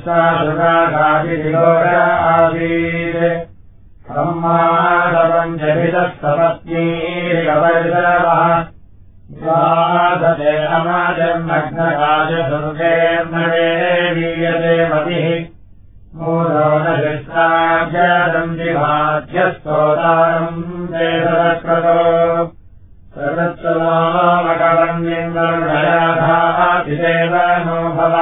आसीत् ब्रह्मादपञ्चभितः सपत्नीरिकवर्षवः द्वादशे अमाजन्मग्नराजसुर्गेर्नवेवीयते मतिः मूलो न शिष्टाभ्यादन्तिमाध्यस्तोतारम् वेदवक्रतो सर्वत्समामकवन्निन्दरुणयाधातिदेव नो भव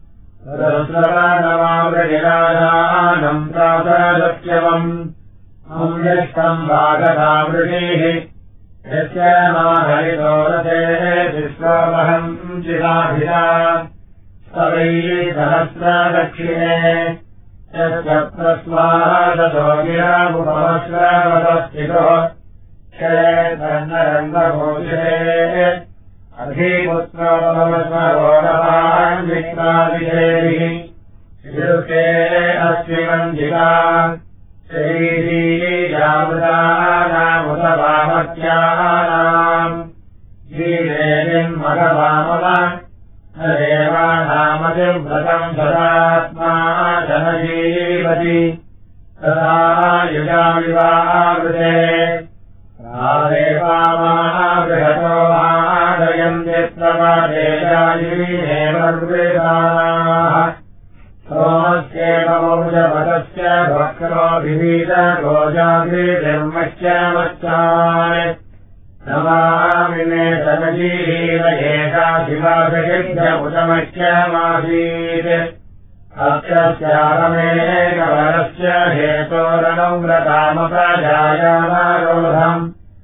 रुद्रवानमावृगिराजानम् प्रातरसत्यवम् अम्यष्टम् भागतावृषीः यस्य माहरितो रसेः विश्वमहम् चिराभिरा स्तवैः सहस्रदक्षिणे यस्य प्रस्वादतो गिरामुपमश्रवतस्थितो क्षेत्रन्नरङ्गभूषे अधिपुत्रोपमस्मरोडपान्विक्रादिशेरिः शिरुके अस्मिवन्दिका शरीरीजामृतानामुतवामत्यानाम् जीवेनिन्मघवामव देवानामतिव्रतम् सदात्मा जनजीवति तदा युगाविवावृते देवामाबृहतो मादयन्ति प्रमादेशायुनेवर्वृताः सोमस्येवमौजपदस्य भक्रो विवीतगोजाग्रिर्मश्च मच्चान् नमामि मे सनजीव एका शिवासहिभ्यमुतमच्यमासीत् अक्षस्याहमेकवरस्य हेतोरणव्रतामप्रजायामारोधम्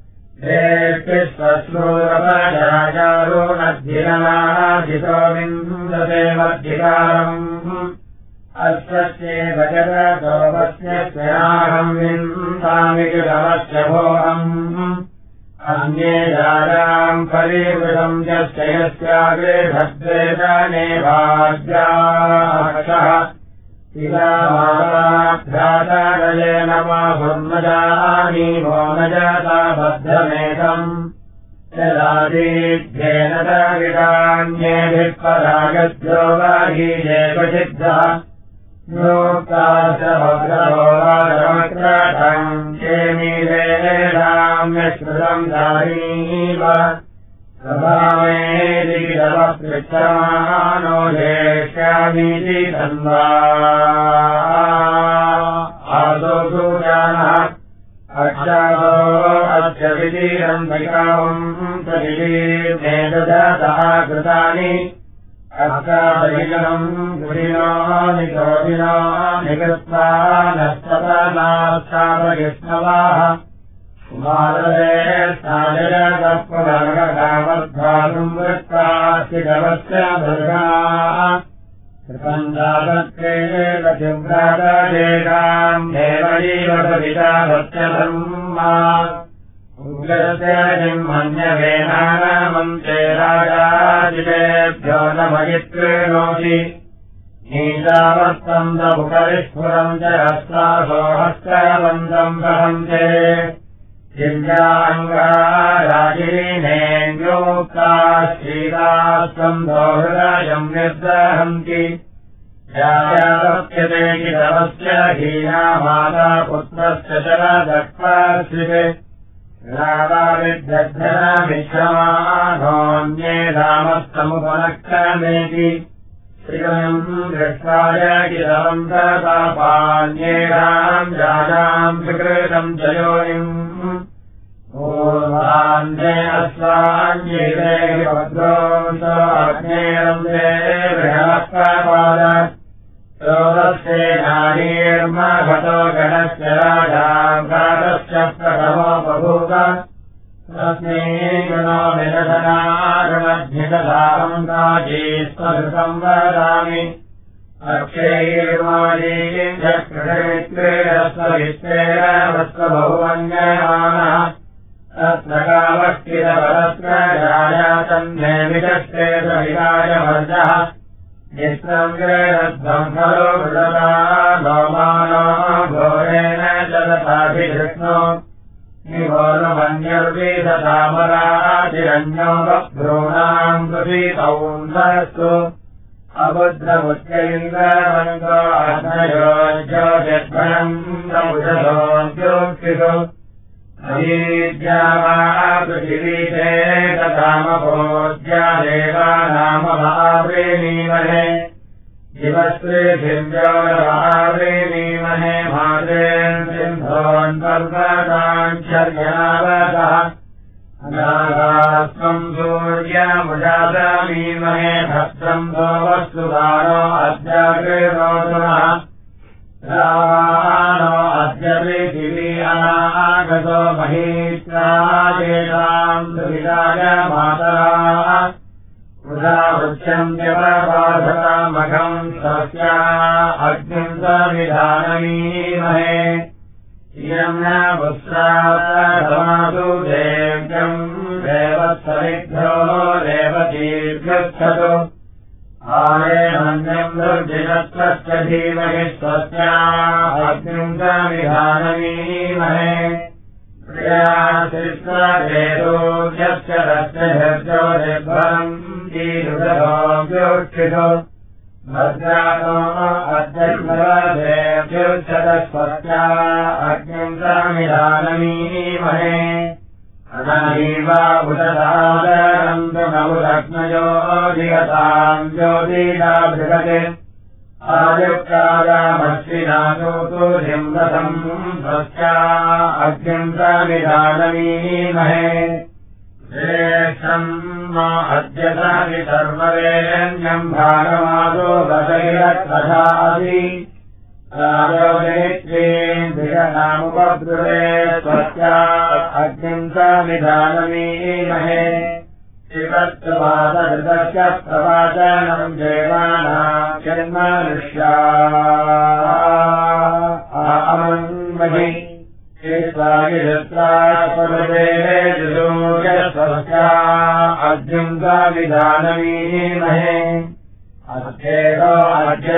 देष्टिश्वश्रूरपजायारो नद्धिरनाजितो विन्दते मद्धिकारम् अश्वस्येव जगतोपस्य स्याहम् विन्दामि किलमस्य भोहम् अन्ये जायाम् फलीवृतम् यस्य यस्याग्रे भद्रेशने भाग्याक्षः इदामाभ्यातारये नमा भुर्मजानि भो न जाता बद्धमेकम् यदादीभ्येन तविदान्येभिः परागद्यो वाहीजे प्रसिद्धः नोक्ताश्च भद्रभो वारमक्रटम् क्षेमीवेदाम्यश्रुतम् दारीव सभामेदिविदवपृच्छमानो जेष्यामीति तन्वा आदो सूजानः अक्षादो अस्य विदीरन्तिकावम् प्रतिदीर्मेददतः कृतानि अक्षादयिनम् गुरिणो निकोटिनो निकृत्वा नस्तपनास्थापयिष्णवाः कुमारदे स्थाजगपुनर्गकामध्वातुम् वृत्तास्तिगवस्य भर्गाः कृतन्दातत्रेण चिव्रातदेकाम् देवजीवतपिता सत्यधर्मा उग्रस्य जिह्मन्यवेनानामन्ते राजाजितेभ्यो न मयित्रेणोषि नीचावर्तन्तमुपरिस्फुरम् च हस्तासो हस्तवन्तम् वहन्ते दिव्याङ्गाराजिनेऽन्योक्ताः श्रीरास्कन्धो हृदयम् निर्दहन्ति यायावप्यते कितवस्य हीना माता पुत्रस्य चरदक्पाश्रिते रावाविद्यद्धनाभिक्षमानोऽन्ये रामस्तमुपनक्रमेति श्रियम् दृष्टाय किलवन्ततापान्येषाम् जानाम् विकृतम् च योनिम् पूर्वान्ते अस्वान्येते भद्रोऽग्नेरम् ते बृहत्पाद योगस्ते नारीर्मघतो गणस्य राजाम् कातश्च प्रथमो बभूव तस्मै गणो विदधनागणध्यतधारम् काजीस्वधृतम् वदामि अक्षैर्मालीम् चक्रमित्रेरस्ववित्रेण वस्वबहुवन्यमानः तत्र कामष्टिरवरस्त्रजायातन्मे विदष्टे सविराय वर्जः निःसङ्ग्रेणध्वम् खलो मृदता गोमानो घोरेण चलताभिधृष्णो निवोलमन्यर्विदतामरातिरन्यो बभ्रूणाम् कृषितौन्दस्तु अबुद्धमुच्चैन्द्रमन्तो अग्नयो ज्योतिर्भणम् समुषसोऽप्योक्षिषु अयीज्यावा पृथिवीते तथामपोज्या देवानामभाव्रीमीमहे शिवस्त्रीभिर्योरभाव्रीमीमहे माद्रेन् सिन्धोन्पर्वताञ्चर्यनावतः अनागास्त्वम् सूर्यमुजातमीमहे भद्रम् दोवस्तुभानो अद्याग्रेणोतुनः रावानो अद्य पृथिवी अनागतो महीत्रायेषाम् सुविदाय मातरा उदा वृक्षन्त्यवबाधतामघम् स्वस्या अग्निम् सविधानमीमहे इयम् न पुस्रातमासु देव्यम् देवत्सविभ्यो देवतीभ्यच्छतु आरेमन्यम् दुर्जिनत्वस्य धीमहि स्वस्या अग्निम् सविधानमीमहे प्रियाशिष्टदेशोऽस्य रक्तभर्जो निर्भरम् कीरुदोऽप्योक्षिषु भद्रानो अद्यस्मरदेभ्युच्छतस्वस्या अग्निम् समिधानमीमहे अननीवा उदसादरम् तुममुदग्नयो धिगताम् ज्योतिषा बृहते आयुक्तायामश्विनातु हिम्रतम् स्वस्या अग्निम् समिधानमीमहे श्रेष्ठम् अद्य सर्ववेण्यम् भागमादो गतैरत्तथासि राजोनेत्रीम् धिगनामुपब्रुवे स्वस्या अग्निम् समिधानमीमहे शिवत्वादृतस्य प्रवाचनम् देवानाम् जन्मनुष्या अमन्महि स्वस्या अग्निम् समिधानमीमहे अर्थेनो अद्य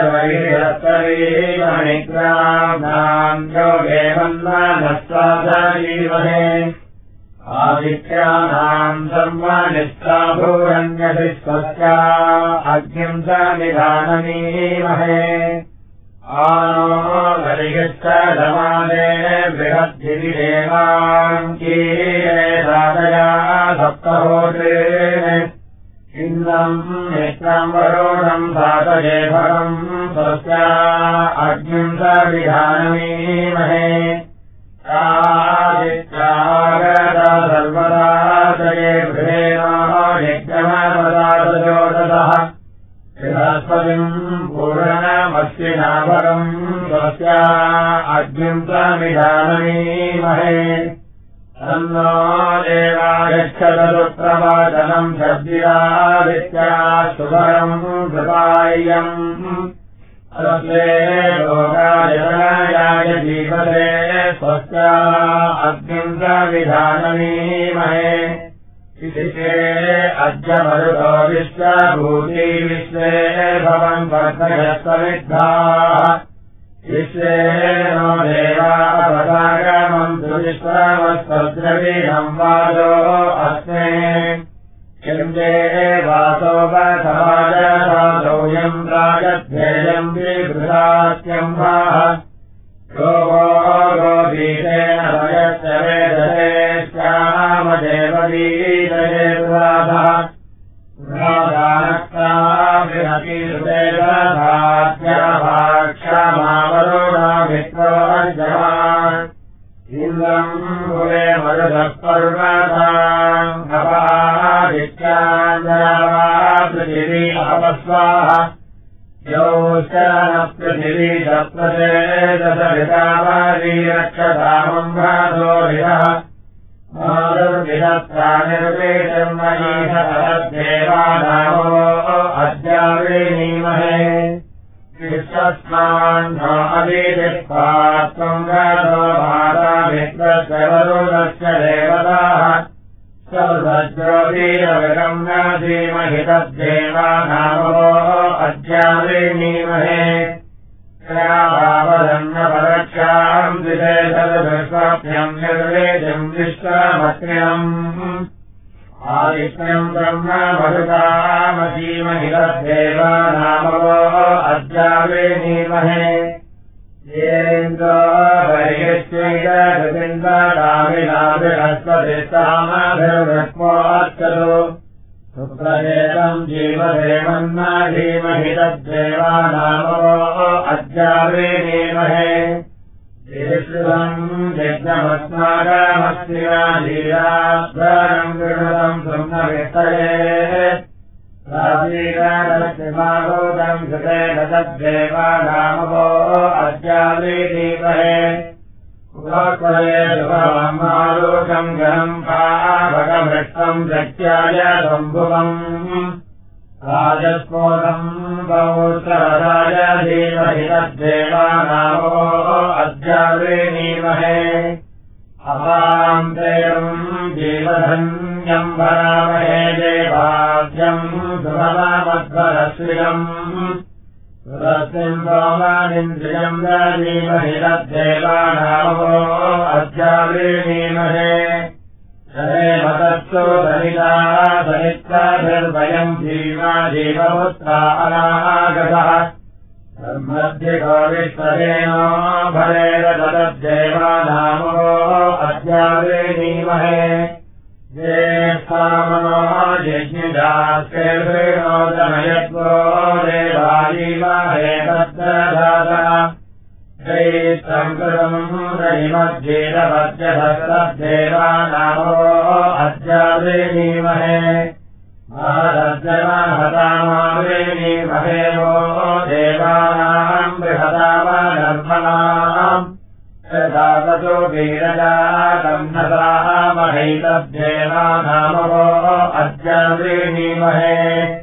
वैरस्तरीमणिग्राम्नाम् योगे वन्दानस्वादीमहे आदित्यानाम् सर्वनिष्ठा भूरन्यसि स्वस्या अग्निम् समिधानमीमहे आनो गरिष्ठधमादे बृहद्धिदेवाम् कीरे साधया सप्तहोत्रेण इन्द्रम् नेत्रम् वरुणम् सातये भरम् स्वस्या अग्निम् समिधानमीमहे आदित्यागता सर्वदातये गृहेणो नित्यमपदातजोततः बृहस्पतिम् पूर्णमस्विनाभरम् स्वस्या अग्निम् समिधानमीमहे तन्नो देवायच्छतुप्रवाचनम् सद्विरादित्या शुभरम् कृपायम् अस्मे लोकाय जीवते स्वस्या अग्निम् समिधानमीमहे इतिके अद्य मरुतो विश्वभूति विश्वे भवन् वर्धयस्वविद्धाः विश्वे नो देवापदागमम् सुविश्वमस्वद्रवीणम् वाजो अस्मे किम् देवासो वसवाजसादोऽयम् राजध्येयम् विभृतात्यम् वाह गोगोगोदीतेन भयस्य वेदते श्यामदेवदीतयेर्वाधः उदादानक्ता विरतीर्वेदधात्याभाक्षमावरुणा वित्रोऽर्जमान् इन्द्रम् भुवे मरुतः पर्वताम् अपादित्याञ्जनावा पृथिवी अपस्वाः योश्च पृथिवी सप्तसे दशवितावारी रक्षतामम् भ्रातोरिहः मातुर्विधत्ता निर्वेशम् महीषदेवानामो अद्यावृणीमहे विश्वस्मान् नो अवीदिष्पात्वम् गातो माता विश्वस्य वरुणस्य देवताः सर्वज्योतिरविगम् न धीमहि तद्देवानामो अद्यावृणीमहे वदन्नपरक्षाम् द्विषेशदुष्वाभ्यम् निर्वेदम् विश्वमत्रिणम् आदित्यम् ब्रह्म मरुतामसीमहि तद्देवानामवो अद्यावेनीमहे येन्द्रो वैयश्चैदविन्दामिनाभिहस्पतिस्तामाभिर्वृक्मोऽच्छतु सुप्रजेतम् जीवदेवन्ना धीमहि तद्देवानामवो अद्यावेनीमहे श्रीश्रुतम् यज्ञमस्माकमस्तिना धीरास्वरम् गृणतम् सुम्नवित्तये राजीराजस्तिमागोदम् कृतेन तद्देवानामवो अद्यावेनीमहे उपात्मये सुभवमालोकम् गणम् पावकभृष्टम् प्रत्याय सम्भुवम् राजस्फोटम् बहुसरदाय धीमहि तद्देवानामवो अद्यावेनीमहे अपान्तेयम् जीवधन्यम् भरामहे देवाद्यम् सुभवामध्वरश्रियम् सुरस्मिन् सोमानिन्द्रियम् धीमहि तद्देवानामवो अद्यावेनीमहे तत्सु धनिता धनित्राभिर्वयम् जीवा जीवपुत्रा अनागतः ब्रह्मद्दिको विश्वरेणो भरेण तद्देवानामवो अद्यावेनीमहे ज्येष्ठामनो जिज्ञिदास्तेर्वेणोदनयत्वो देवाजीवाहे तद्दधातः ैत्रम् रयिमध्येदवद्यधस्तद्देवानामवो अद्यावेनीमहे भारद्यमाहतामावेनीमहे वो देवानाम् बृहदावनर्मणाम् यथावतो वीरजातम् नसामहै तद्देवानामवो अद्यावेनीमहे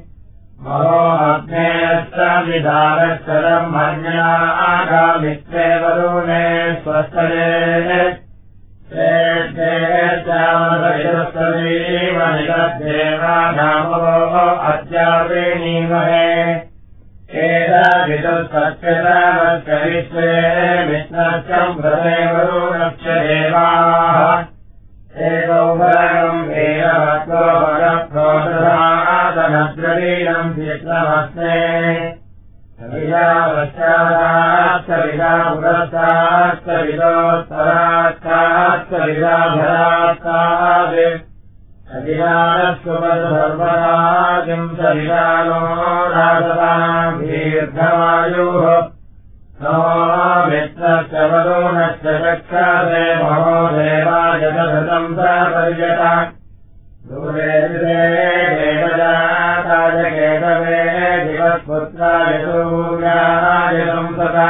महोऽग्नेश्च मन्यनागामित्रे वरुणे स्वस्तये तद्देवानामवो अद्यावेनीमहे एतद्विदुःसत्यतमश्चरिष्ये विष्णश्चम् व्रते वरुणश्च देवाः एकौभरम् वीरवत्तो भगप्रोदधातनद्रवीरम् चित्रमस्मे सविदावश्चादास्तविदा पुरस्तास्तविदोत्तरास्तास्तविदाभरास्ताद् सविदानस्वपदसर्वदाकिम् सविदानो राजताम् दीर्घमायुः नो मित्रश्च वरुणश्च चक्षासे महो देवायतधृतम् प्रपर्यत दूरे देवजाताय केतवे दिवत्पुत्राय सूर्याय संसता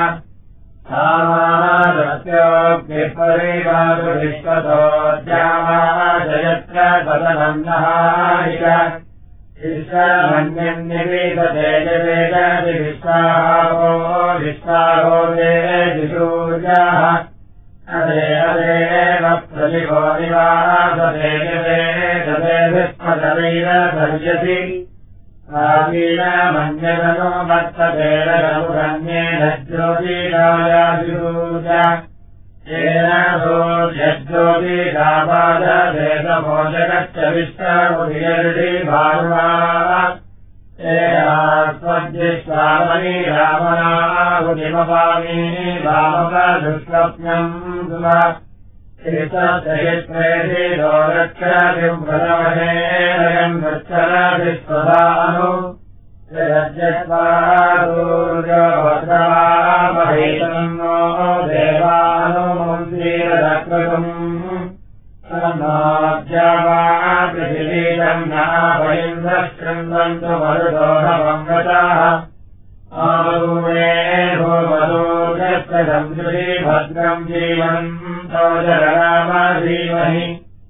सामादस्योक्तिपरिवासु विश्वतोऽद्यामाजयत्र सदनन्नहारिक विश्वमन्यन्निवेदते जवेदति विश्वाहो विश्वाहो देति सूर्याः अदेव प्रतिभो निवासते जवेदते विश्वतवैरधर्यसि आवीनमन्यतनो वर्तते रघुरन्येन ज्योतिरायादिसूर्य येन सूर्यज्योतिरापाददेशमोचकश्च विश्वमुदियर्षि भानुवाः एनास्मद्विश्वामणि रामनाहुतिमपामि भावकदुष्स्वप्नम् सुमा एतत्सहित्रेधिरो रक्षादिम् प्रथमहेरयम् वृक्षराधिस्वधानु यज्ञस्वादूर्जवद्रामहैतन्नो देवानुमन्त्रीरदकृतम् पृथिवीतम् नाभयन्द्रशृण्वन्तु मरुदोहमङ्गताः आरूणे भूमदूर्गस्य संसृति भद्रम् जीवन्तो जगनामधीमहि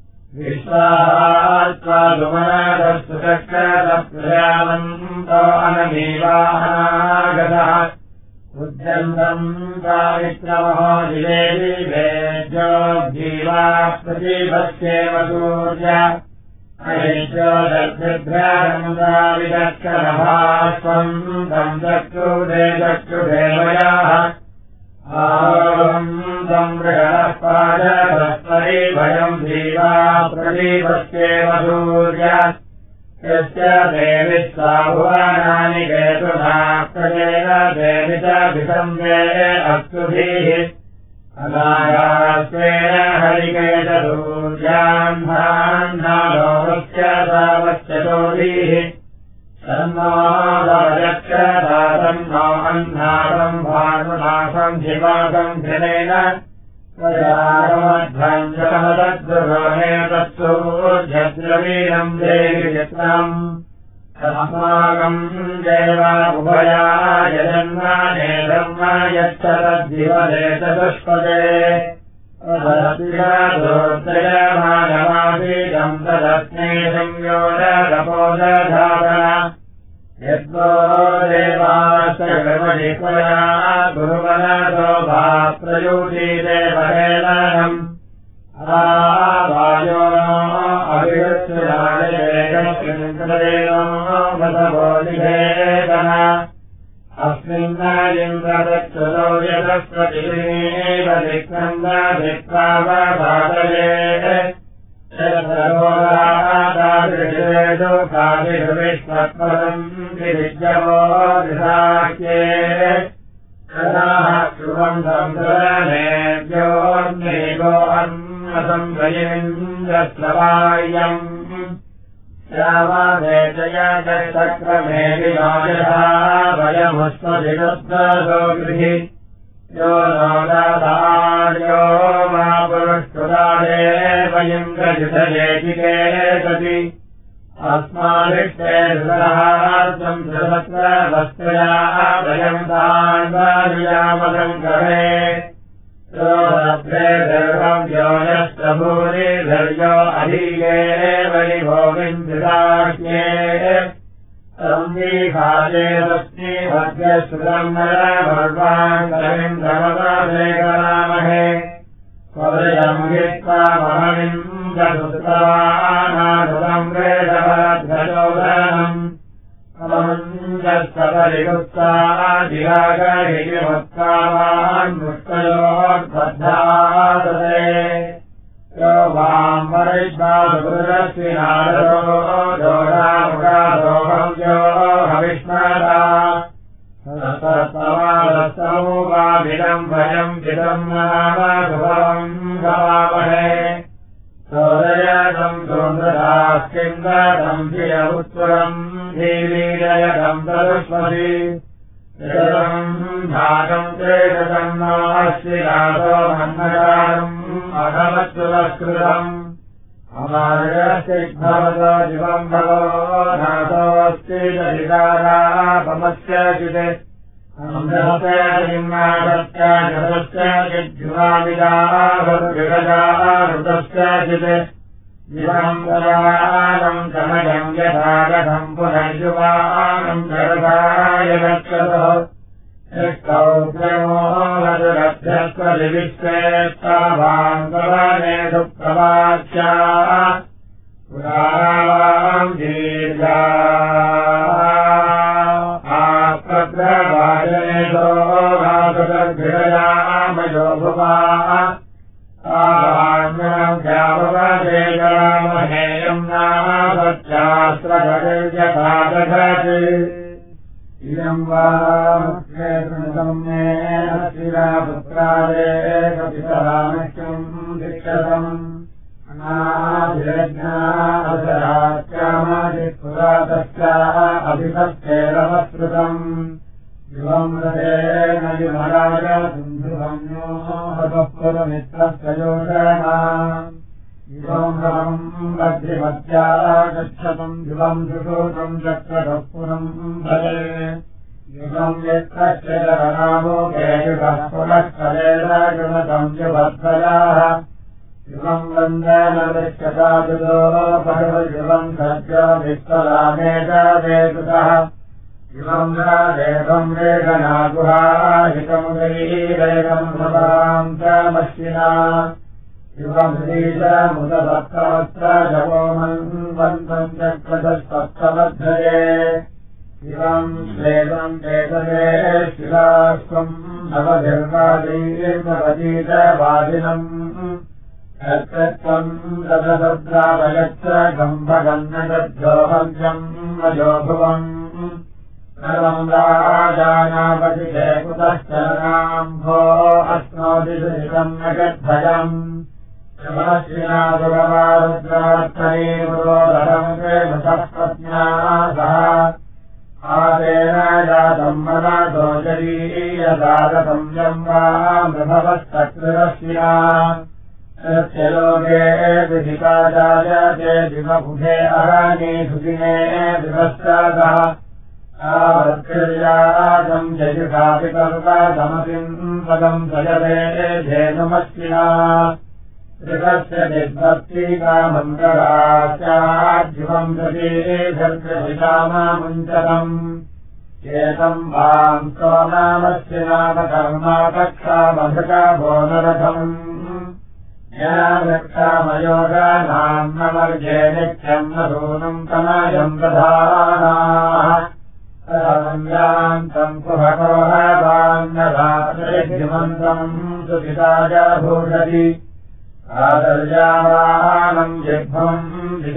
विश्वात्वादुमनादस्तु चक्रदप्रजावन्तो अनमीवाहनागतः उद्यन्तम् पावित्रमहो दिवेदि वेद्यो जीवा प्रतिपत्स्येव सूर्य अयित्यो दर्भिभ्रारमुदाविदक्षरभास्वम् तम् चक्षुदेवयाः आरोहम् तम् बृहणः पादभस्परि भयम् जीवा प्रतिपत्स्येव सूर्य यस्य देवि स्वाभुवानानि केतुना प्रजेन देवि च विसन्वे अस्तुभिः अनायास्तेन हरिकेतसूर्याह्नान्नालोकस्य तावच्चतोभिः तन्नो रजक्षदातन्नो अन्नासम् भानुनासम् शिवासम् घृणेन प्रजामध्वञ्जमदद्रुरोणे तत्सूर्यद्रवीणम् देहि चित्रम् अस्माकम् देवा उभयाय जन्माने धर्म यच्च तद्दिवदे चतुष्पदे तदस्तिरदोर्त्रयमानमासीदम् तदस्मे संयोजगपोदधातन यद्वो देवाश्च गमनिपया गुरुवनतो भाप्रयूति देवहेलनम् आवायो अभिरुच्यराजेकश्चिन्तरेणो वसवोदिभेदन अस्मिन्नायिन्द्रदक्षतो यतस्वतिमेव दिक्नन्ददिक्पावधातये शरदोरादादृशेषु कादिर्विश्वत्पदम् विविद्यवो दिशाख्ये कदाः श्रुवन्तम् सुरनेभ्योऽन्येभो अन्नसंवयेन्द्रस्लवायम् श्यावादेशयक्रमे विनायः वयमुष्मधिगुत्तसो गृहि यो नोदार्यो मा पुरुष्टुदारे वयिन्द्रयुधजेतिके सति अस्माभिष्टे सुरार्तम् सहस्रवस्त्रया वयम् तान्वानुयामसङ्करे सर्वम् योजस्तभूरिधर्यो अधीये वै भोगिन्द्रिदाख्ये संदीखाले तस्मै भद्रश्रुतम् नरभर्वाङ्गमिन्द्रमदाशेखरामहे स्वदयम् हित्वा महमिन्द्रसुतवानासुतम् वेदभद्रचोदनम् अमञ्जस्तपरिगुप्तादिरागहिमुत्कामान्मुष्टयोद्बद्धादते यो वाम् वरिष्ठादुरस्विनादो दोषामुखादोहम् यो हविष्मता सततमादस्तमूपाभिदम् भयम् चिदम् नामशुभम् भवामहे सोदयतम् सुन्दरास्किन्दतम् धियमुत्तरम् धीवीरयतम् तदुष्मसि त्रिशतम् भागम् त्रिशतम् नास्तिरासो मन्नकारम् अधमत्सुरस्कृतम् अमार्गस्तिग्भवतो जीवम् भवो नासोऽस्ति दधिकारापमस्यचिते अम्भस्य जतस्य चिद्युवामिदाभृगजाहृतस्य जीवम् दयानम् समयम् यथागतम् पुनर्युवानम् जगदाय गच्छतः यष्टौद्रमो वदुरभ्यस्वलिविश्वेत्तावान् सुप्रवाच्या पुराणाम् दीर्घा आप्रग्रवाजनेतो भासुतर्भिरयामयो भुवा आवान्यम् ध्यावदेवरामहेयम् नामसत्यास्त्रगतिर्यथा दधति इयम् वा मुख्येतुसम्मेन शिरापुत्रादे कपितरामश्यम् दीक्षतम् अनाभिरज्ञादराच्यामादिपुरातस्याः अभिसत्तेरवस्कृतम् युवम् रथेन युमराज सिन्धुभन्यो हतः योषणा युवम् रमम् बद्धिमत्या गच्छतम् युवम् सुषोतम् चक्रतः पुरम् भजे युगम् यत्कश्चिदरनामोके युगः पुनः कलेराजुनतम् युवद्वयाः युगम् वन्दनदृश्यतादुदो भगवद्युगम् सज्जो विश्वलामेकादेतुतः युगम् रादेवम् रेखनागुहाहितम् गैरेकम् सदाम् च मश्विना युगम् श्रीशमुदभक्तवत्र जपोमन्वन्तम् चक्रतस्तत्तमध्वये युगम् श्वेतम् चेतने शिलास्त्वम् नवभिर्वादीर्नवतीतवादिनम् यत्कृत्वम् रथसद्रावयच्च गम्भगन्नदद्योहव्यम् वयोभुवम् सर्वम् राजानापतिते कुतश्चरणाम्भो अस्नोति सुजितम् न गद्धयम् श्रीमश्विना सुगमारुद्रार्थने पुरोधरम् प्रेमसत्पत्न्या सह आदेन जातम् मनातो शरीयदागतम् यम् वा मृभवस्तकृरश्विना तस्य लोके विधिका जायते दिवबुधे अराणे सुदिने दिवस्तादः आवत्किर्यादम् जयुषापिकल्पसमतिम् पदम् सजते धेनुमश्विना त्रिकस्य दिग्भक्तिकामन्तरास्याद्युवम् प्रति सर्गविकामामुञ्चतम् एतम् वाम् सोनामश्विनापकर्मा कक्षामभृता भोनरथम् ज्ञानक्षामयोगानाम् न वर्गे नित्यम् न सूनम् तनयम् प्रधानाः तम् कुहकोहवान्नरात्रिमन्तम् सुपिताय भूषति आदर्यावानम् जिह्वम्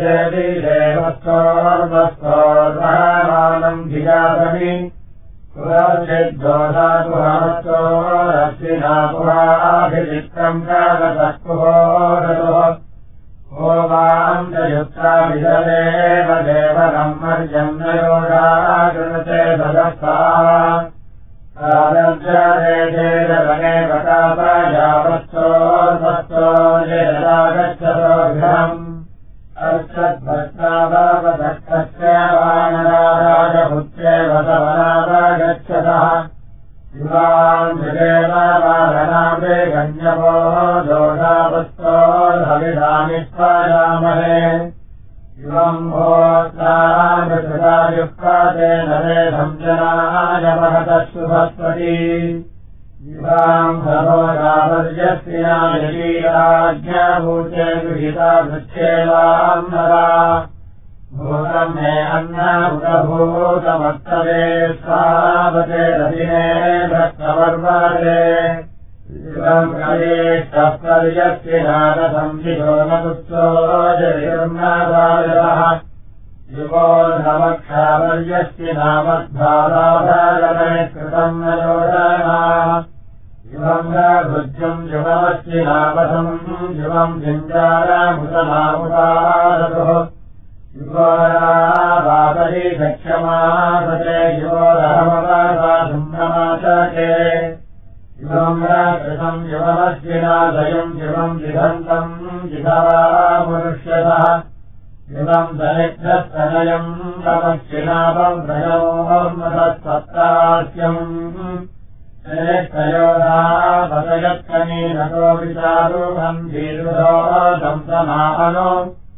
विजयदेवस्तोर्वस्तोर्वहानम् धिजातमि पुराचिद्दोषाकुहमस्तो रश्विना पुराभिचित्रम् कागतः कुहोरतुः भोगाम् च युक्ता विजलेव देवनम् मर्यम् न योगागृणते सदस्ताः आदर्जने प्रकाशयावस्तोर्वस्तो यदागच्छतो गृहम् अर्षद्भक्तावदक्षस्य वानराजपुत्रेव सवनादागच्छतः युवान् जगेव वाहनावे गण्यवो दोषावस्तोर्हविधानिष्पायामहे युवम् भोक्तायुक्ताते नरेधम् जनाय महतः शुभस्पति युवाम् सभोगावर्यस्याज्ञाभूते गृहीता वृक्षेवाम् नरा भूतम् मे अन्नभूतमत्तवे स्वावते रतिने भक्तवर्वादे युवम् कलेष्टपर्यस्य नारसंविधो न पुत्रो जयर्नादायः युवो नमक्षावर्यस्य नामद्भाराधारणे कृतम् न योजना युवम् भुज्यम् युवमस्य नामसम् युवम् जिञ्जारामुतनामुदारतुः युवोरावापरि दक्षमासते युवोरहमवासाधुम्नमाचके युवम् कृतम् युवमस्य नादयम् युवम् जिघन्तम् जिघवामुरुष्यतः युवम् दरिद्रस्तनयम् तमश्विनापम् प्रयोमतत्सत्तास्यम् श्रेष्ठयोधापतयत्कनीनको विचारुहम् धीरुधोदम् समाहनो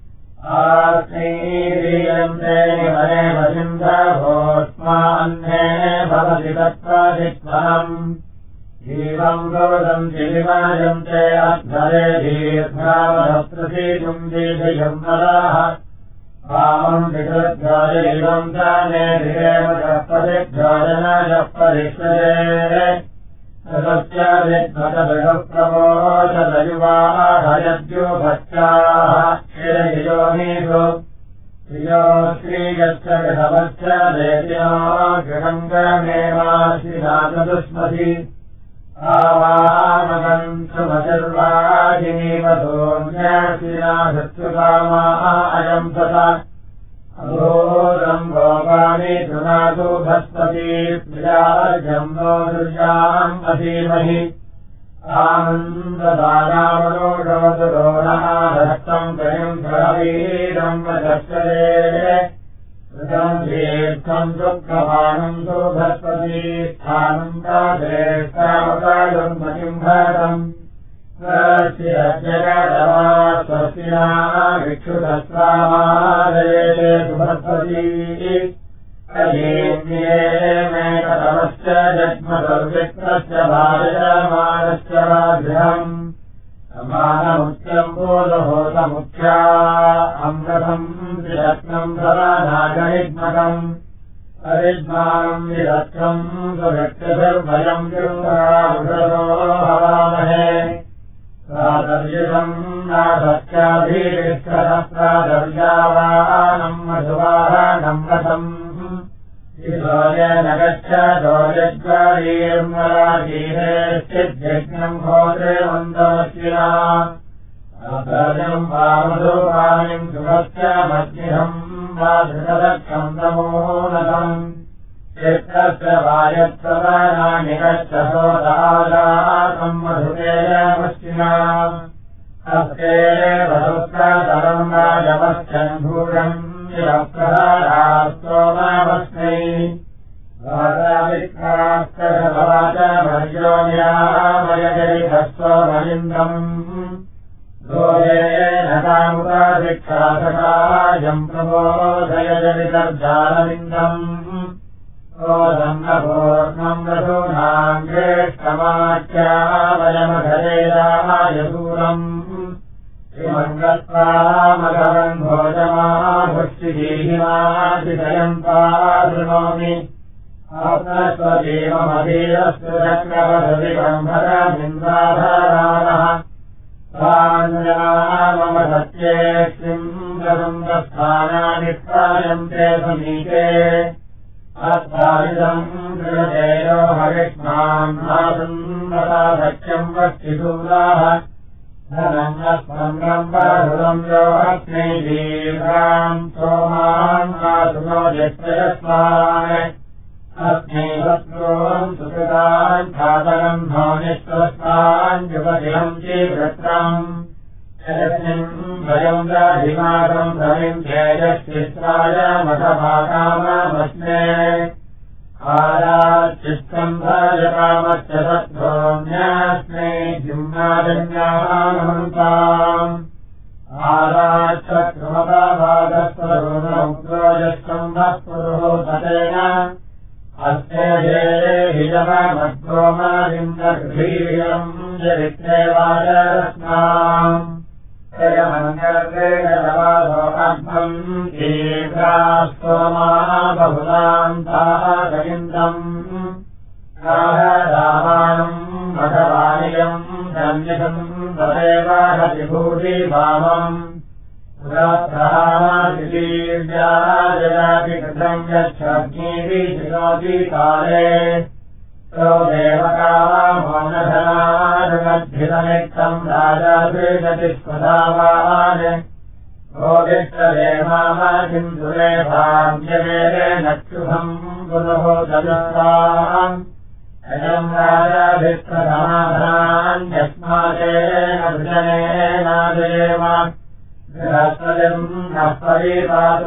आस्मीरीयन्ते वरे वसिन्धभोस्मान्ने भवति तत्त्वादित्वनम् जीवम् गोदम् जिलिमायन्ते अध्वरे दीर्घावधप्रसीतुम् दीर्घयम् नराः वामम् विकृद्ध्वजैवम् जाने धिरेव जपदिध्वजनाय परिष्यते तदस्य विध्वतबृहप्रवोचदयुवाहयद्योभक्त्याः शिरयोनीषु श्रियो श्रीयश्च गृहवश्च देव्यो गृहङ्गमेवाशिनाथदुष्मसि आवामगम् सुमचर्वाजिनीवतोऽन्याशिनाधत्युकामा अयम् तथा अघोरम् भोगानि धुनातु भस्पति प्रियार्घम् नो दुर्याम् अधीमहि आनन्ददानामनोषवसुरोणाधस्तम् करिम् प्रवीरम् वचक्षरे ृतम् दीर्थम् दुःखमानम् सुभस्पति स्थानम् काश्रेष्ठावकालम् मतिम् भरतम् स्वस्तिरजगदवा स्वस्तिना भिक्षुतस्वामादये सुभस्पति अयेम्ये मे कतमश्च जग्मदुर्विक्रस्य भार्यमानश्च वा गृहम् समानमुच्यम् बोधभूतमुख्या अमृतम् त्रिरत्नम् प्रदानागणित्मकम् परिज्ञानम् विरत्नम् सुभक्तिभिर्भयम् किम् हवामहे प्रातर्युषम् न सहस्रादर्यावानम् मधुवाहनम् रथम् ईश्वरेण गच्छतो यज्ञालीर्मलाधीरेश्चिद्यज्ञम् होत्रे मन्दमस्विना अप्रजम् वा मधुवानिम् सुभस्य मध्यहम् वा धृतदक्षम् नमोनतम् चित्तस्य वायत्सदानानि गच्छतोदाजातम् मधुतेजमस्विना अस्ते वधुस्करम् राजमस्यन् भूषम् प्रहारास्तोमावस्मै वादाविक्रास्तवाच भर्योन्यामयजरिधस्वमलिन्दम् गोयेन कामुकादिक्षासकायम् प्रबोधयजरितर्जाललिन्दम् ओदन्नपूर्णम् रघूनाम् ज्येष्ठमाख्यावयमघरेरायसूरम् मङ्गत्वामघवन् भोजमाभुष्टिजीहिमातिशयम् पादृणोमि आत्मस्वदेवमधीरस्तु चक्रवधुविबम्भरमिन्द्राधरानः स्वाञ्जनामम सत्येष्टिम् गरुन्दस्थानानि प्रायन्ते समीपे अत्तारिदम् दृढतेयो हरिष्मान् नासुन्दता सख्यम् वष्टिसूराः धनन्नस्मन्द्रम् परधुरम् यो अस्मै दीर्घाम् सोमान् नासुनो यस्मान् अस्मै शत्रून् सुकृतान् घातकम् नो निःस्वस्तान् युवतिहम् चीवृत्रम् यस्मिन् भयम् राधिमाकम् धनिम् तेजस्विस्राय मठभाकामस्मे आराच्चित्तम् भजकामश्च शत्रून्यास्मै जिह्मादन्यामन्ताम् आराच्छत्रुमपाभागस्वरूणमुग्रोजस्तम्भः पुरुहोततेन अस्ते हिजमद्गोमादिन्द्रगृहीरम् जरित्रे वाजरस्नाम् जयमङ्गलवेदवासोऽर्भम् दीर्घास्तोमाः बहुलान्ताः गविन्दम् रामाणम् भगवानियम् धन्यकम् तदेवाहतिभूतिभावम् पुराप्रहामादिदीर्घाजयाति कृतम् यच्छग्निभिः शृणोति काले तो देवकामोनधनादमद्भितमिक्तम् राजाभिगतिस्पदावान् भोगिष्टदेवामाकिन्दुरेभाव्यवेरे नक्षुभम् पुनहोदयुक्ताम् अयम् राजाभिप्रसमाधान् यस्मादेन भृजनेनादेव गृहस्पतिम् नः परिपातु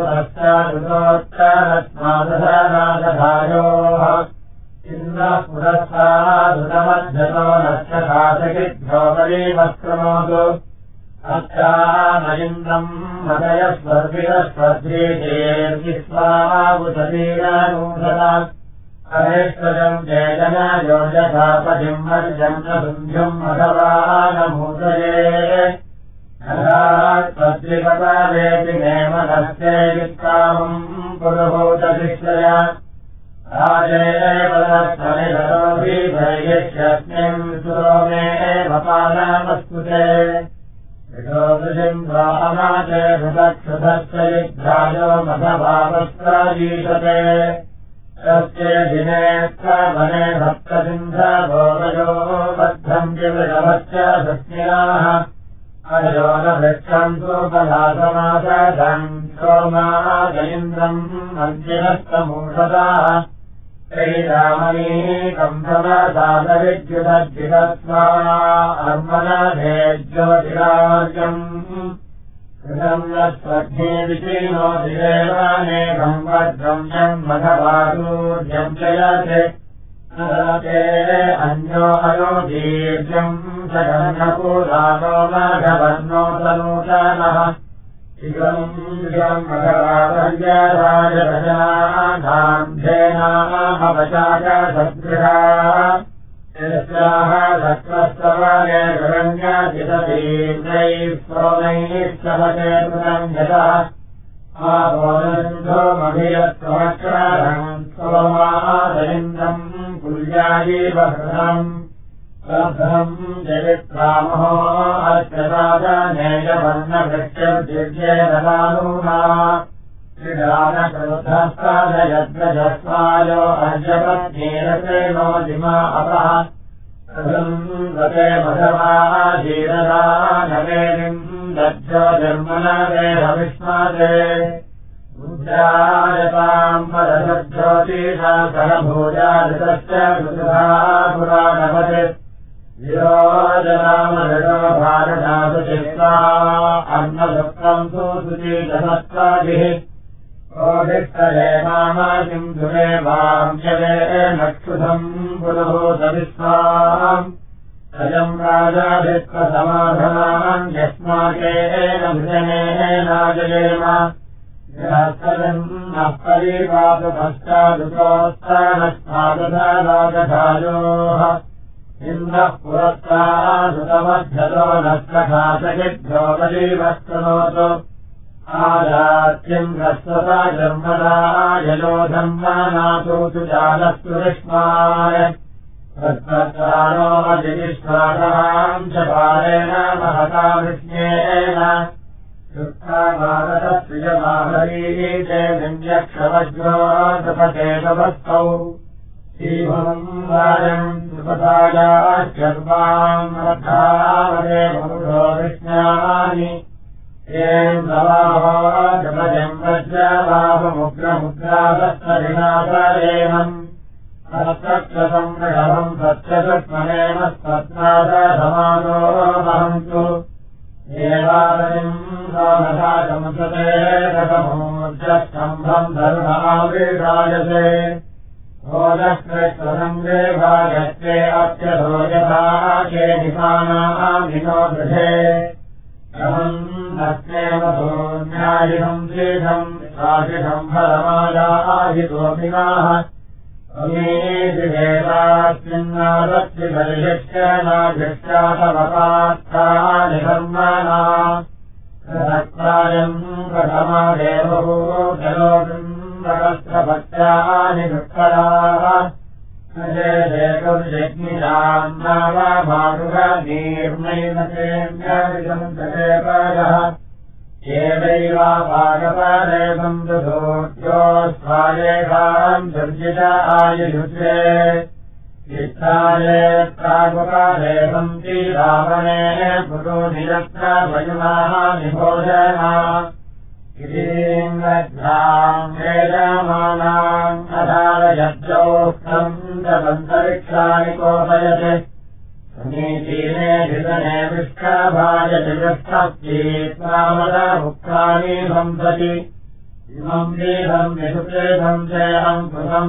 पश्चादुतोत्तरस्मादधायोः इन्द्रः पुरस्तादुतमध्यतो नश्चकाशकिभ्योपरीवस्क्रमोतु अच्छान इन्द्रम् मदयस्वर्भिरस्वर्धीर्विस्वावुतरीरानूढता अरेष्टजम् चेतन योजधापतिम् वर्जन्नसुन्ध्यम् मघवानमूतये नरात्पत्रिपदावेति नेमनस्ये विक्रामम् पुरुहूतशिष्टय राजेवदस्मनिधरोभिभयिष्यस्मिन् सुरो मे वपानामस्तुते विशोदृशिन्द्वामाचे हृतक्षुधस्य युद्धायो मघभावस्त्राजीषते तस्ये दिनेऽस्त्रवने भक्तसिन्धभोगयो बद्धम् विवृढवश्च सस्मिनाः अयोनवृक्षम् सुपलासमासधम् सोमाजयिन्द्रम् मन्दिरस्तमूषदाः श्रीरामणीकम् समसादविद्युतद्वितस्वा अर्मणभेज्योतिरार्यम् कृतम् यस्वग्ने विचीनोतिरेवानेकम् वज्रम् मघवासूर्यम् जयते नरते अन्यो अयोदीर्यम् जगन्नपूरानो माघवर्णो तनूतनः इदम् मघवापर्यराजभजनानाम् धेनामवचाकसदृशा यस्याः सत्त्वस्तवने गरण्याचिततीव्रैः सोमैः सहते कृतम् यतः आपोदन्धोमभियत्वमक्षरम् सोमादलिन्दम् कुल्यायीव हृतम् प्रभम् चरित्रामहो अत्यदानेयवर्णवृक्षर्दिव्येदलानूना क्रीडानकृतस्तादयद्रजस्वायो अर्जपत्नीरसेनो दिमा अपः प्रभृङ्गते मधवाजीरदानवेदिम् दज्जो जन्मनवे हविष्मादे उद्रायताम् पदसज्ज्योतिषा सहभूजादितश्च ऋतुधा पुराणवत् विरोजनामृतो भारतासु चित्वा अन्नदुःखम् सुचीतसत्त्वाभिः ओदिष्टले मामाकिम् दुरे वाम्यवे नक्षुधम् पुरुहूतविश्वाम् अयम् राजाभित्वसमाधनान् यस्माकेन भजनेनाजयेम नः परीपातु पश्चादुतोत्तानस्मादधा राजधायोः इन्द्रः पुरस्तादुतमध्यतो नस्तखासकिभ्यो बलीवस्तनोतु आजात्यम् रस्वता जन्मदा यलोधम् मानातोतु जालस्तु विष्माय तत्त्वत्राणो अजिविश्वासाम् च पारेण महता विष्णेन युक्तामागतप्रियमाहरीते विन्यक्षवज्रो नृपतेजवस्तौ श्रीभवम् राजम् नृपतायाश्चर्वाम् रथावरे बहुधो विष्ण्यानि येन्द्रवाहो जपजम् वज्रवाहमुग्रमुद्रादस्तरिणादरेणम् सत्यक्षसम् ऋषभम् सत्यसत्मनेन स्वत्नादधमानो वहन्तु देवालयम् रामसाचमुसते रथमोर्जस्तम्भम् धर्माविराजसे ओजःकृष्णसङ्गे भागस्ते अत्यधो यथा के निपानामिनो गृहे नस्तेमधोन्यायिनम् श्रीधम् साशिषम् फलमायाहितोऽपिनाः अमेधिदेवास्मिन्नादत्रिबलिष्यनाभिष्टातमपात्तानि धर्माणा प्रसक्तायम् प्रथमादेवो जलोकस्त्रपत्यानि दुःखदाः जयकुर्जग्निजाम् नावामारुगनीर्मैनसेन्द्रविदन्तरेपयः एवैवापाकपादे सन्दुधोर्यो स्वायेषाम् दुर्जित आयुयुजे इच्छाये प्रागुपादे सन्ति रावणे पुरो निरत्र वयुनाः निभोजना गिरीङ्गध्याम् वेदमानाम् अधारयज्जोक्तम् दन्तरिक्षाणि कोपयते समीचीने धितने विष्काभाय जगत्सप्तीत्वामदमुक्तानि सम्प्रति इमम् वेदम् विसुप्रेधम् चेहम् कृतम्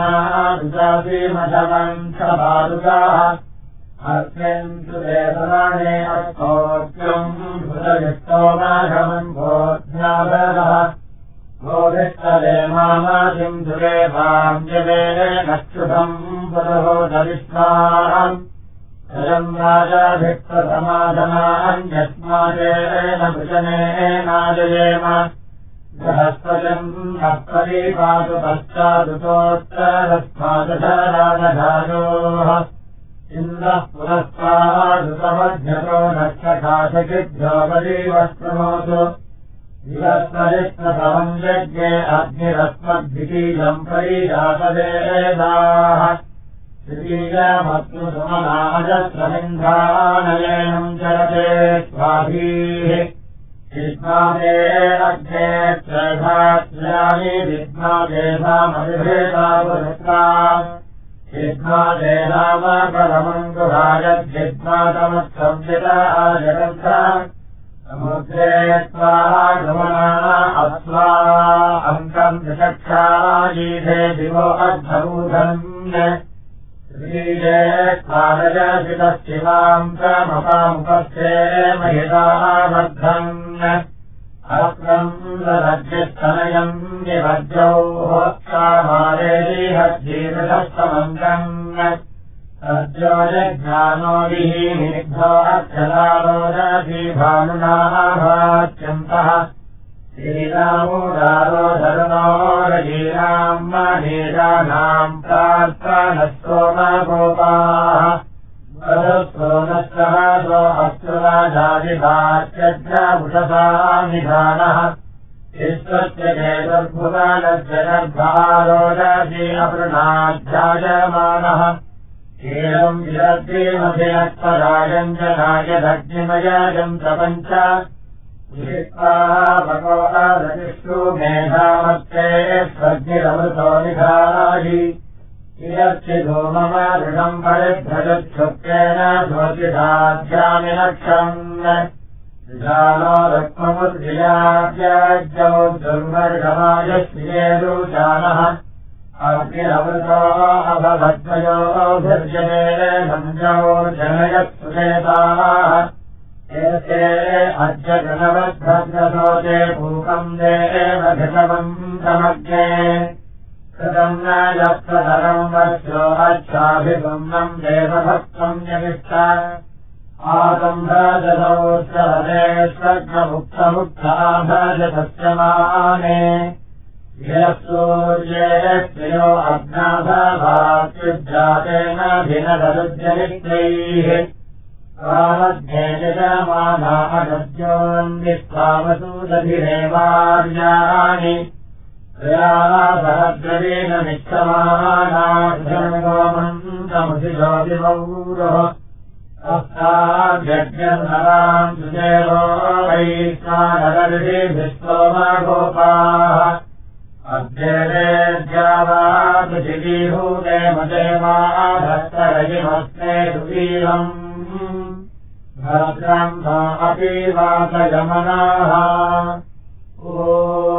येनादुदासीमधवन्थबालुकाः अर्त्यन्तु देवराणे अस्तोत्रम् भुतयुक्तोमाघमम् बोध्यावरः बोधिष्ठले मामासिम् दुरे वाम्यवे नक्षुभम् पुरुहूतविश्वाम् अयम् राजाभिक्तसमाधनान्यस्मादेन भुजनेनाजयेम बृहस्पतिम् नः परीपातु पश्चादुतोत्तरस्मादधराजधायोः इन्द्रः पुरस्तादुतमध्यतो नक्षखासकिभ्यो बलीवस्तनोतु विवस्परिष्णतमम् यज्ञे अग्निरस्मद्भितीजम् परीजातवेदाः श्रीयमत्नुसुमनाजस्रमिन्धानयनम् चरते स्वाभीः विद्मादे अग्ने त्रयधात्र्याणि विद्मादेधामभिभेदावृत्ता विद्मादे नाम परमम् गुहायद्विद्मातमत्संवित आजगन्त समुद्रे त्वागमना अप्स्वा अङ्कम् विचक्षायीधे दिवो अद्धभूधन् श्रीये स्वारजसितशिवाम् प्रमपामुपस्थे महितावर्धन् अस्त्रम् ददग्निस्तनयम् निवज्रौः कामारेलीहज्जीवितस्तमङ्गम् तद्यो यज्ञानो विहीनिग्धो अक्षलालोदसी भानुनाभात्यन्तः श्रीरामोदारो धरुणो रजीनाम् मनीषानाम् प्रार्थनः सोमगोपाः उपदस्वोनश्चहासो अश्रुराजादिभात्यज्ञाभुषसामिधानः ईश्वस्य चेतर्भुवानस्य गर्भारोजाति अपृणाध्यायमानः एवम् विरद्रीमभिनक्तरायम् जनायदग्निमयाजम् प्रपञ्च भगवतारतिष्ठु मेधामत्ते स्वग्निरमृतो निधायि इयर्चिधूममादृढम् परिभ्रजच्छुक्तेन ज्योतिषाध्यामिनक्षम् जानो रक्ममुद्रियाद्याज्यौ दुर्वर्गमायश्रियेरुजानः अग्निरमृतो अभवद्वयो भर्जने भञ्जौ जनयत्सुचेताः एते अद्य गणवद्भद्रसोचे पूकम् देव घृतवम् समग्ने कृतम् न यत्प्रधरम् वस्यो अच्छाभिगुम्नम् देवभक्तम् न्यमिष्ट आसम्भ्रजसौ चरणे स्वर्गमुक्तमुक्ताभजतस्य माने यः सूर्ये स्त्रियो अग्नाभवात्युज्जातेन भिनदरुद्यनित्यैः कामध्ये यजमाना अगद्योन्निस्वामसूदधिरेवार्याणि त्रयाभद्रवीण निक्षमानाक्षर्गोमन्तमुषिजोतिमौरोः अस्ताभ्यज्ञर्नराम् सुदेवो वैश्वानरर्षिभिस्तोमगोपाः अध्येद्यावा पृथिवीभूते मदेवाधस्तरजिमस्ते सुवीरम् भद्रम् अपि वासगमनाः ओ